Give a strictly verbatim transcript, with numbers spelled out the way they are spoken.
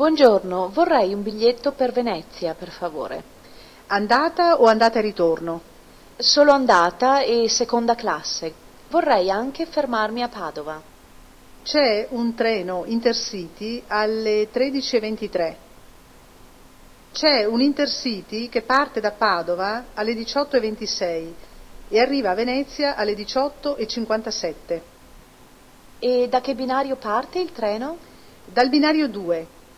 Buongiorno, vorrei un biglietto per Venezia, per favore. Andata o andata e ritorno? Solo andata e seconda classe. Vorrei anche fermarmi a Padova. C'è un treno Intercity alle tredici e ventitré. C'è un Intercity che parte da Padova alle diciotto e ventisei e arriva a Venezia alle diciotto e cinquantasette. E da che binario parte il treno? Dal binario due.